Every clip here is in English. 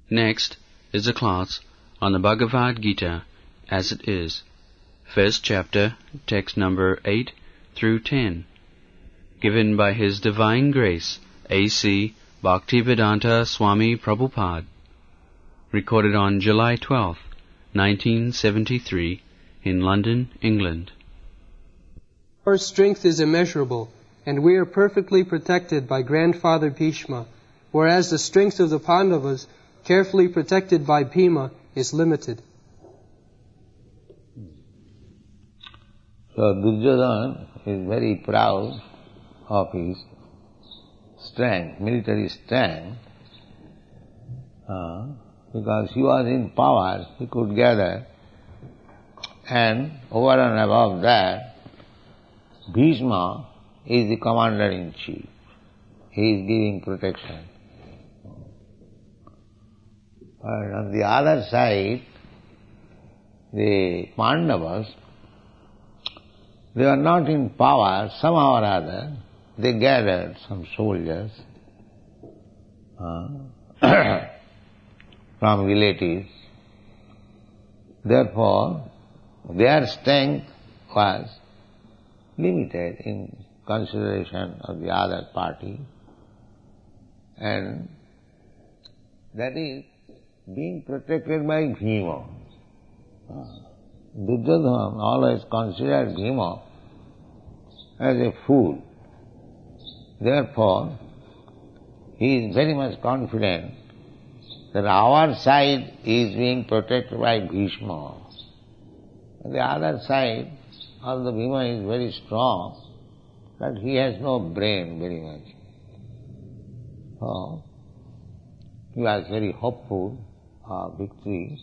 Next is a class on the Bhagavad Gita as it is, first chapter, text number 8 through 10, given by His Divine Grace A.C. Bhaktivedanta Swami Prabhupada, recorded on July 12, 1973, in London, England. Our strength is immeasurable, and we are perfectly protected by Grandfather Bhishma, whereas the strength of the Pandavas, carefully protected by Bhima, is limited. So Duryodhana is very proud of his strength, military strength, because he was in power, he could gather, and over and above that, Bhishma is the commander-in-chief. He is giving protection. And on the other side, the Pandavas, they were not in power, somehow or other, they gathered some soldiers from relatives. Therefore, their strength was limited in consideration of the other party, and that is being protected by Bhima. Duryodhana always considered Bhima as a fool. Therefore, he is very much confident that our side is being protected by Bhishma. The other side, although Bhima is very strong, but he has no brain very much. So, he was very hopeful of victory.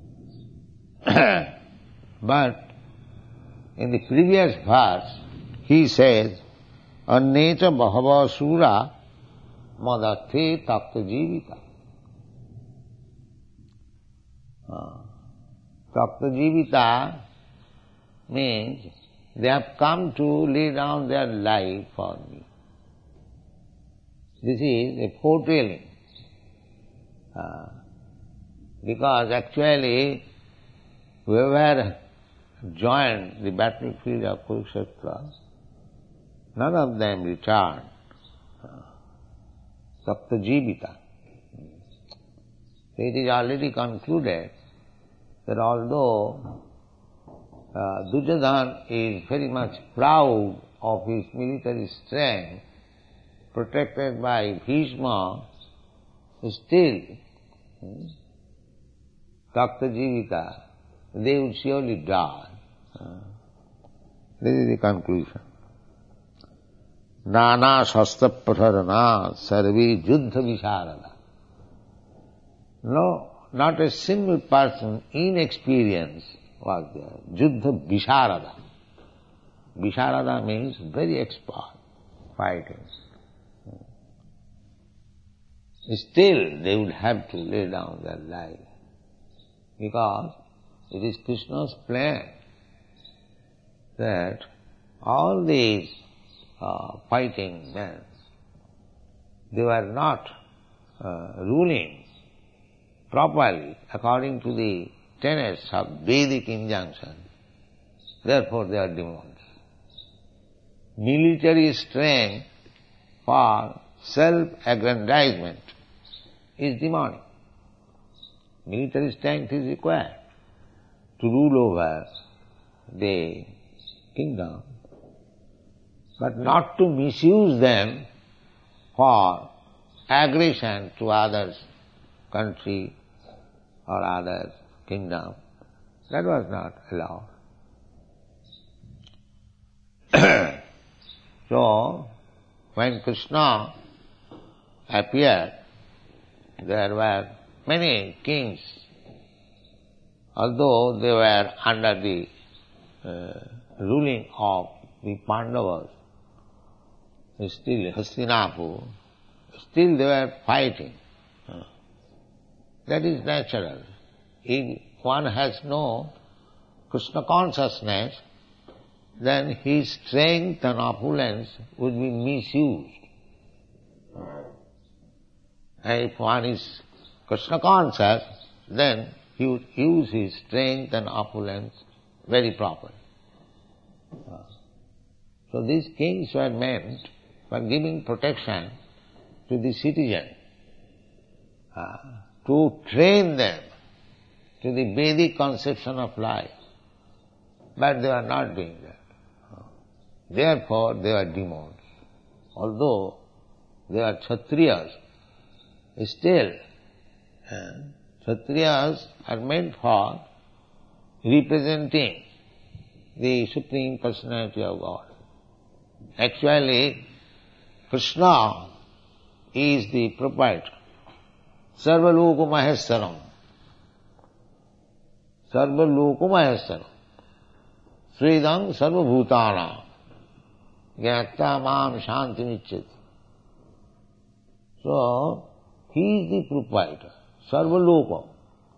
But in the previous verse, he says, Annecha bahava sura madathe takta jivita. Takta jivita means they have come to lay down their life for me. This is a foretelling. Because actually, whoever joined the battlefield of Kurukshetra, none of them returned. Takta jivita. It is already concluded that although Duryodhana is very much proud of his military strength, protected by Bhishma, still, Takta jivita, they would surely die. This is the conclusion. Nana shastra pratharana sarve juddha visharada. No, not a single person inexperienced was there. Juddha visharada. Visharada means very expert fighting. Still, they would have to lay down their life, because it is Krishna's plan that all these fighting men, they were not ruling properly according to the tenets of Vedic injunction. Therefore they are demons. Military strength for self-aggrandizement is demonic. Military strength is required to rule over the kingdom, but not to misuse them for aggression to others' country or others' kingdom. That was not allowed. So, when Krishna appeared, there were many kings, although they were under the ruling of the Pandavas, still Hastinapur, still they were fighting. That is natural. If one has no Krishna consciousness, then his strength and opulence would be misused. And if one is Krishna conscious, then he would use his strength and opulence very properly. So these kings were meant for giving protection to the citizen, to train them to the Vedic conception of life. But they are not doing that. Therefore they are demons. Although they are Kshatriyas, still Kshatriyas are meant for representing the Supreme Personality of God. Actually, Krishna is the proprietor. Sarvaloka Maheswaram. Sarvaloka Maheswaram. Sridam Sarvabhutana. Gyata Mam Shantimicchati. So, he is the proprietor. Sarvaloka.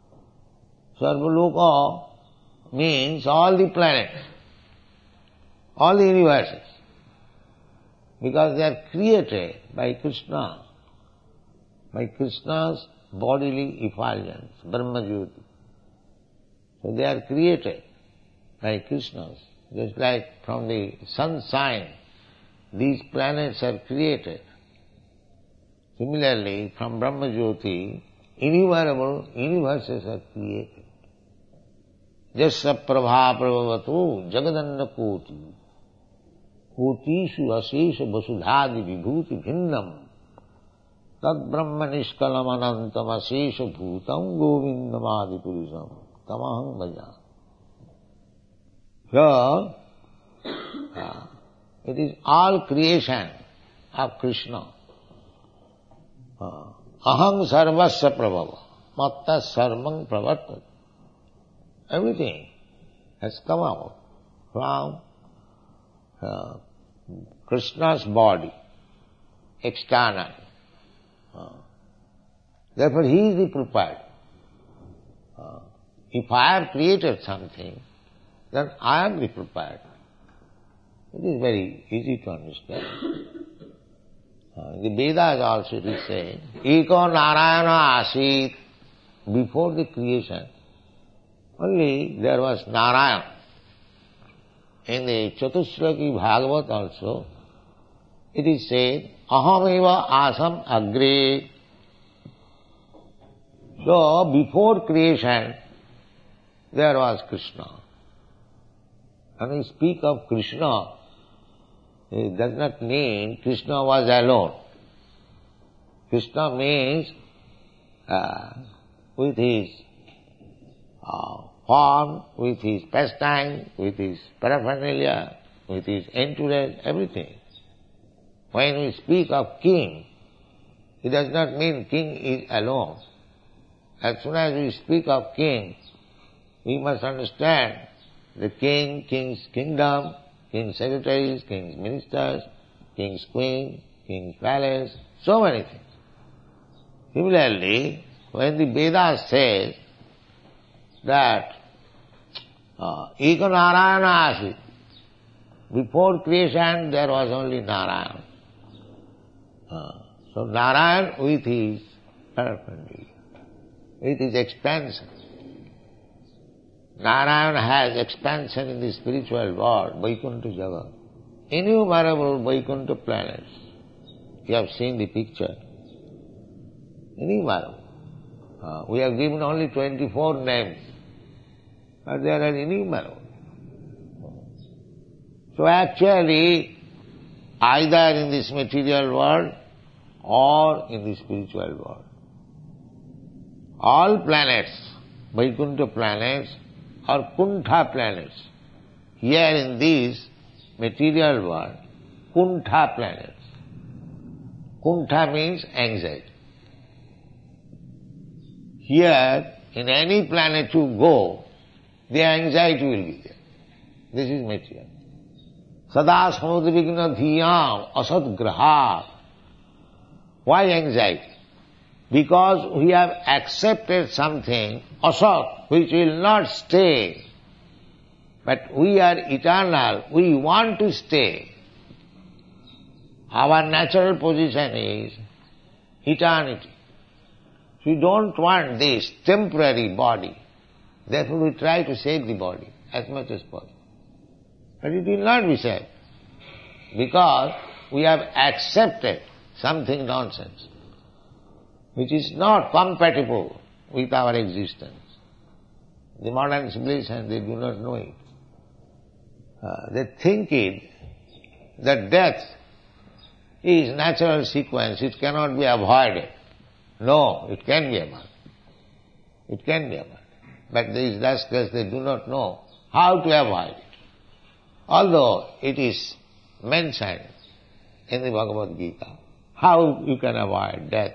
Sarvaloka means all the planets, all the universes, because they are created by Krishna, by Krishna's bodily effulgence, Brahma-jyoti. So they are created by Krishna's, just like from the sunshine, these planets are created. Similarly, from Brahma-jyoti, innumerable universes are created. Jasya prabha prabhavatu jagadanna koti. Kotishu asesha vasudhadi vibhuti bhinnam. Tad brahma nishkalam anantam asesha bhutam govindamadi purusham. Tamaham bhaja. So, it is all creation of Krishna. Aham sarvasya prabhava. Matta sarvang pravartat. Everything has come out from Krishna's body, external. Therefore he is the proprietor. If I have created something, then I am the proprietor. It is very easy to understand. The Vedas also it is saying, Eko Narayana Asit. Before the creation, only there was Narayan. In the Chatushlaki Bhagavat also, it is said, Ahameva asam agre. So, before creation, there was Krishna. When we speak of Krishna, it does not mean Krishna was alone. Krishna means with his form, with his pastime, with his paraphernalia, with his entourage, everything. When we speak of king, it does not mean king is alone. As soon as we speak of king, we must understand the king, king's kingdom, king's secretaries, king's ministers, king's queen, king's palace, so many things. Similarly, when the Vedas says that Eka Narayana Asit, before creation there was only Narayan. So Narayan with his paraphernalia, with his expansion. Narayana has expansion in the spiritual world, Vaikuntha Jagat. Innumerable Vaikuntha planets. You have seen the picture. Innumerable. We have given only 24 names, but there are innumerable. So actually, either in this material world or in the spiritual world, all planets, Vaikuntha planets, or Kuntha planets. Here in this material world, Kuntha planets. Kuntha means anxiety. Here, in any planet you go, the anxiety will be there. This is material. Sada samudrigna dhiyam asad graha. Why anxiety? Because we have accepted something, asat, which will not stay. But we are eternal, we want to stay. Our natural position is eternity. We don't want this temporary body. Therefore we try to save the body as much as possible. But it will not be saved, because we have accepted something nonsense, which is not compatible with our existence. The modern civilization, they do not know it. They think that death is natural sequence, it cannot be avoided. No, it can be avoided. It can be avoided. But these rascals, they do not know how to avoid it. Although it is mentioned in the Bhagavad Gita, how you can avoid death.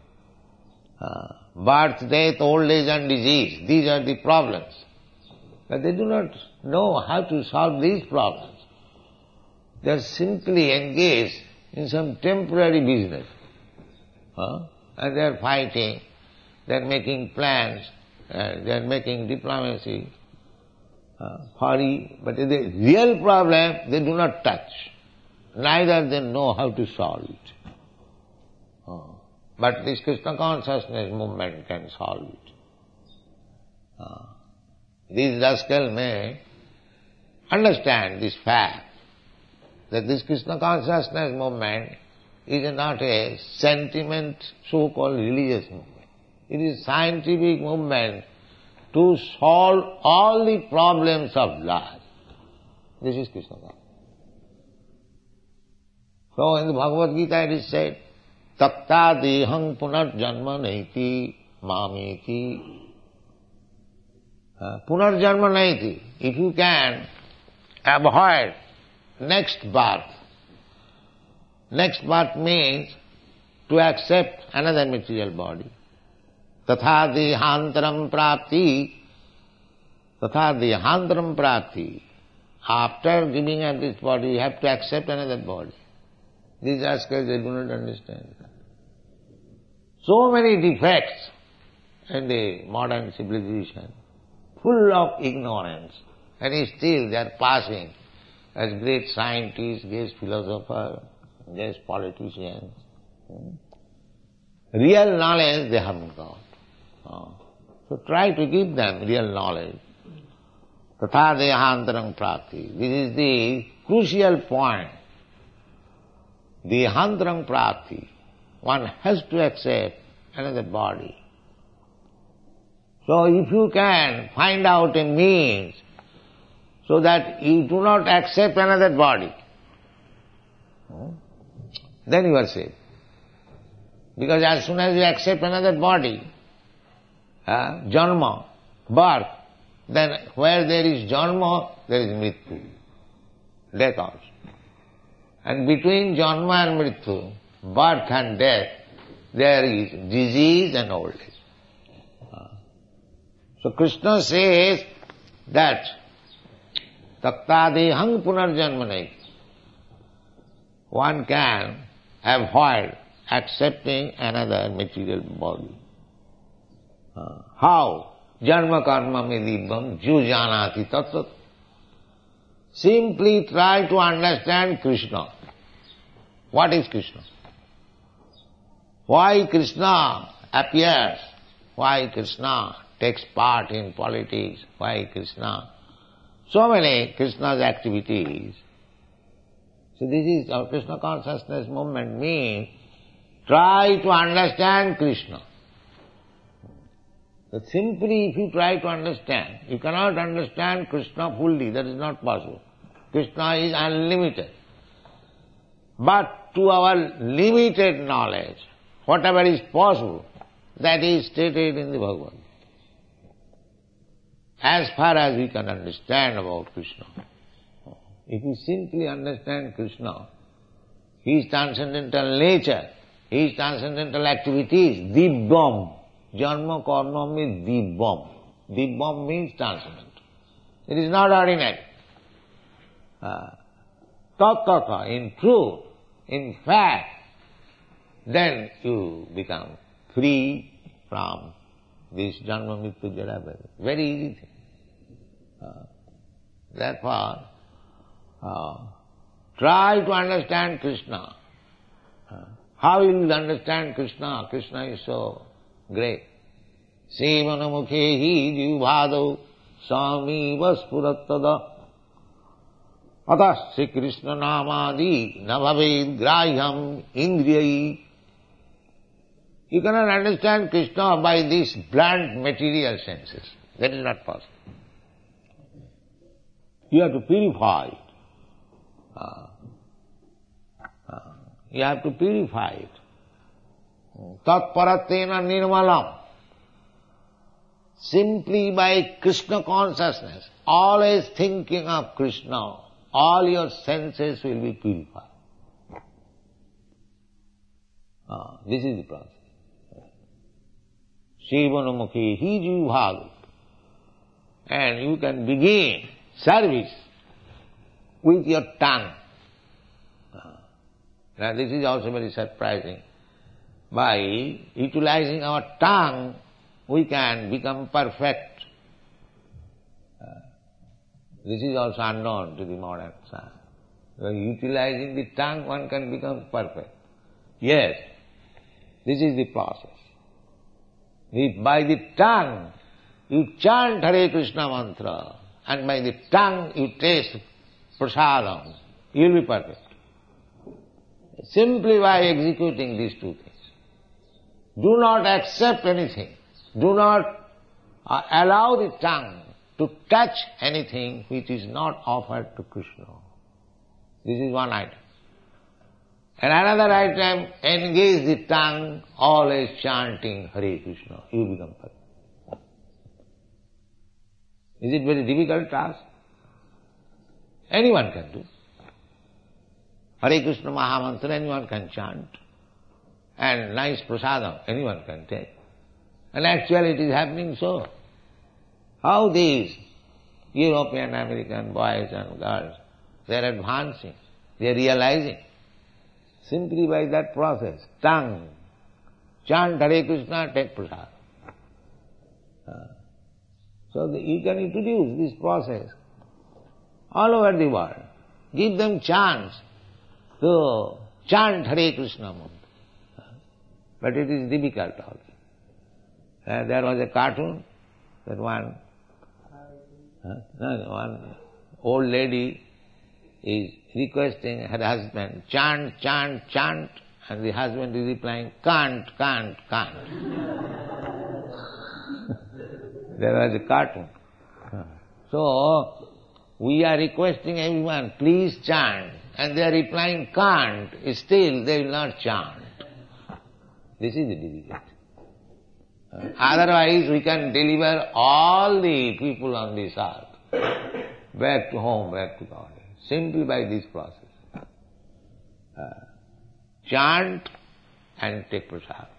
Birth, death, old age and disease, these are the problems. But they do not know how to solve these problems. They are simply engaged in some temporary business. And they are fighting, they are making plans, they are making diplomacy, but the real problem they do not touch. Neither they know how to solve it. But this Krishna consciousness movement can solve it. These rascals may understand this fact, that this Krishna consciousness movement is not a sentiment, so-called religious movement. It is scientific movement to solve all the problems of life. This is Krishna consciousness. So in the Bhagavad Gita it is said, Takta dehang punarjanma naiti mameti. Punarjanma naiti. If you can avoid next birth means to accept another material body. Tatha dehantaram prapti. After giving up this body, you have to accept another body. These rascals, they do not understand that. So many defects in the modern civilization, full of ignorance, and still they are passing as great scientists, great philosophers, great politicians. Real knowledge they haven't got. So try to give them real knowledge. Tatha dehantaram prapti. This is the crucial point. Dehantaram prapti. One has to accept another body. So if you can find out a means so that you do not accept another body, then you are safe. Because as soon as you accept another body, janma, birth, then where there is janma, there is mrityu, death also. And between janma and mrityu, birth and death, there is disease and old age. So Krishna says that taktadehang punarjanmanai. One can avoid accepting another material body. How? Janma karma medibam jujanati tatat. Simply try to understand Krishna. What is Krishna? Why Krishna appears? Why Krishna takes part in politics? Why Krishna? So many Krishna's activities. So this is our Krishna consciousness movement means try to understand Krishna. But simply if you try to understand, you cannot understand Krishna fully, that is not possible. Krishna is unlimited. But to our limited knowledge, whatever is possible, that is stated in the Bhagavad Gita. As far as we can understand about Krishna. If you simply understand Krishna, His transcendental nature, His transcendental activities, dibbam, janma karma means dibbam. Dibbam means transcendental. It is not ordinary. Tattva, in truth, in fact, then you become free from this janma mrityu jara bhava. Very easy thing. Therefore, try to understand Krishna. How you will understand Krishna? Krishna is so Great. Sevanamukhehi jivbhado sami vaspuratada atas Sri Krishna namadi navaved grahyam indriyai. You cannot understand Krishna by these blunt material senses. That is not possible. You have to purify it. You have to purify it. Tat paratena nirmalam. Simply by Krishna consciousness, always thinking of Krishna, all your senses will be purified. This is the process. Sevanamukhi hi jivbhadu. And you can begin service with your tongue. Now this is also very surprising. By utilizing our tongue, we can become perfect. This is also unknown to the modern science. By utilizing the tongue, one can become perfect. Yes, this is the process. If by the tongue you chant Hare Krishna mantra, and by the tongue you taste prasadam, you will be perfect. Simply by executing these two things. Do not accept anything. Do not allow the tongue to touch anything which is not offered to Krishna. This is one item. And another item, engage the tongue always chanting Hare Krishna. You become perfect. Is it very difficult task? Anyone can do. Hare Krishna Mahamantra anyone can chant. And nice prasadam anyone can take. And actually it is happening so. How these European, American boys and girls, they are advancing, they are realizing. Simply by that process, tongue, chant Hare Krishna, take prasadam. So you can introduce this process all over the world. Give them chance to chant Hare Krishna mantra. But it is difficult also. There was a cartoon that one old lady is requesting her husband, chant, chant, chant, and the husband is replying, can't, can't, can't. There was a cartoon. So, we are requesting everyone, please chant, and they are replying, can't, still they will not chant. This is the difficulty. Otherwise, we can deliver all the people on this earth back to home, back to God, simply by this process. Chant and take prasad.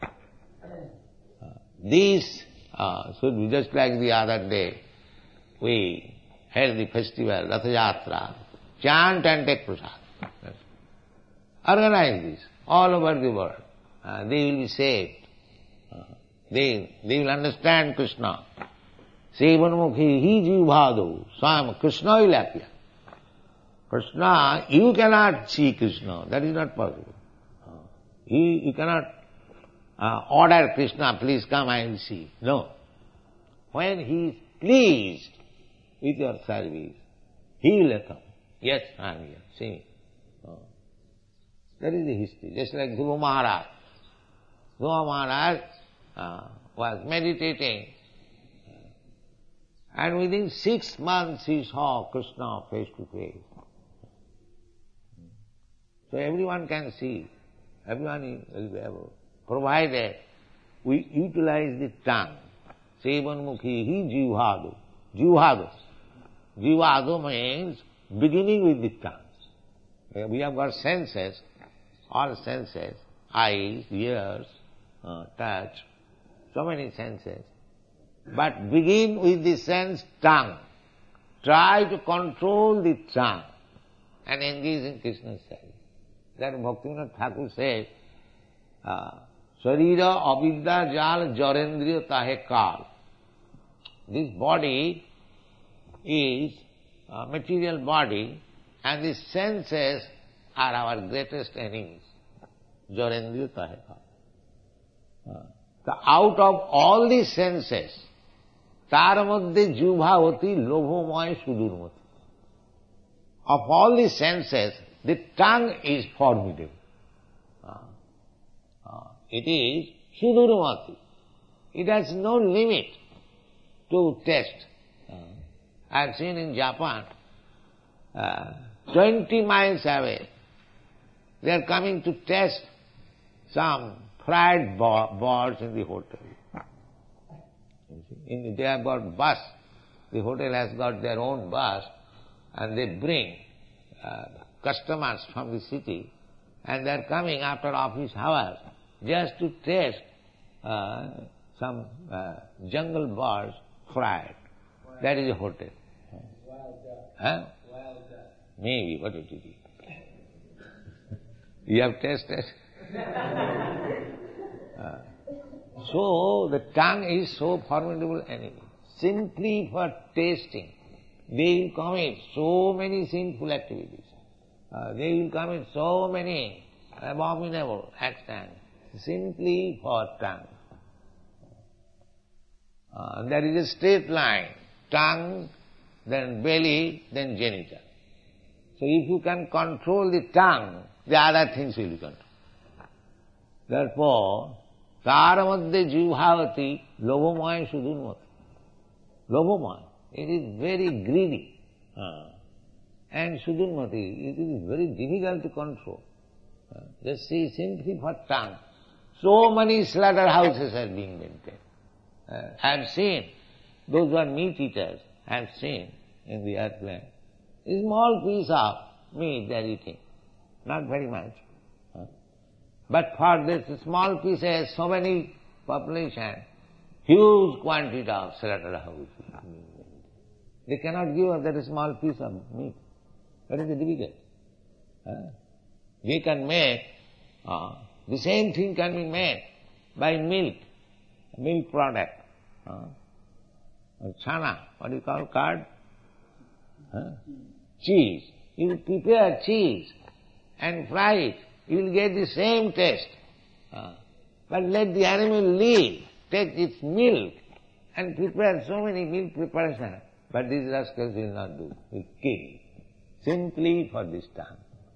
This should be just like the other day. We held the festival, Ratha Yatra. Chant and take prasad. Organize this all over the world. They will be saved. They will understand Krishna. Sevanamukhi hi jivbhado swam. Krishna will appear. Krishna, you cannot see Krishna. That is not possible. You cannot order Krishna, please come, I will see. No. When he is pleased with your service, he will come. Yes, I am here. See. That is the history. Just like Dhruva Maharaj. Dhruva Maharaj was meditating, and within 6 months he saw Krishna face to face. So everyone can see, everyone will be able, provided we utilize the tongue. Sevanamukhi hi jivhadu. Jivhadu. Jivhadu means beginning with the tongue. We have got senses, all senses, eyes, ears, touch, so many senses. But begin with the sense tongue. Try to control the tongue and engage in Krishna's service. That Bhaktivinoda Thakur says, Sharira avidya jal jarendriya tahe kal. This body is a material body, and the senses are our greatest enemies. Jarendriya tahe kal. So out of all the senses, तार मध्य जुभावती लोभमय सुदूरमति. Of all the senses, the tongue is formidable. It is sudurmati. It has no limit to taste. I have seen in Japan, 20 miles away, they are coming to test some fried birds in the hotel. They have got bus. The hotel has got their own bus, and they bring customers from the city, and they are coming after office hours just to taste some jungle birds fried. That is a hotel. Huh? Maybe, what it is. You have tasted? So the tongue is so formidable enemy. Simply for tasting, they will commit so many sinful activities. They will commit so many abominable actions simply for tongue. There is a straight line, tongue, then belly, then genital. So if you can control the tongue, the other things will be controlled. Therefore, तार मध्य जीवभावती लोभमय सुदूरमति. Lobomaya, it is very greedy. And sudurmati, it is very difficult to control. Just see, simply for tongue. So many slaughterhouses are being maintained. I have seen, those who are meat eaters, I have seen in the earthland, a small piece of meat they are eating, not very much. But for this small pieces, so many population, huge quantity of slaughterhouses. They cannot give up that small piece of meat. That is the difficult. We can make, the same thing can be made by milk product. Chana, what do you call curd? Cheese. You prepare cheese and fry it, you will get the same taste. But let the animal live, take its milk and prepare so many milk preparations. But these rascals will not do, will kill, simply for this tongue.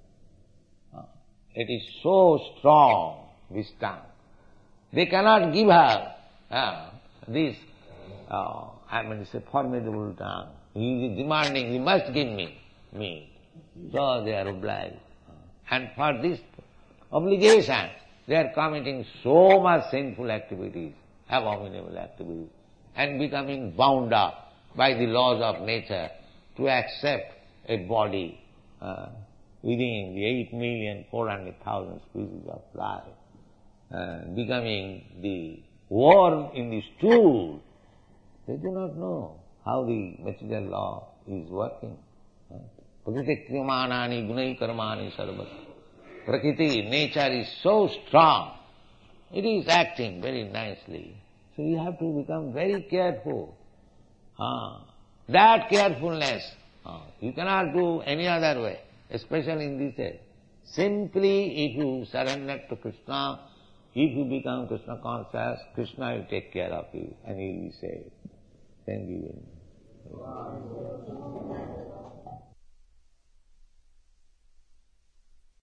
It is so strong, this tongue. They cannot give her this, it's a formidable tongue. He is demanding, he must give me meat. So they are obliged. And for this obligation, they are committing so much sinful activities, abominable activities, and becoming bound up by the laws of nature to accept a body within the 8,400,000 species of life, becoming the worm in the stool. They do not know how the material law is working. Prakriti-kriyamanani gunai karmani sarvata. Prakriti, nature is so strong. It is acting very nicely. So you have to become very careful. That carefulness, you cannot do any other way, especially in this age. Simply if you surrender to Krishna, if you become Krishna conscious, Krishna will take care of you and you will be saved. Thank you very much.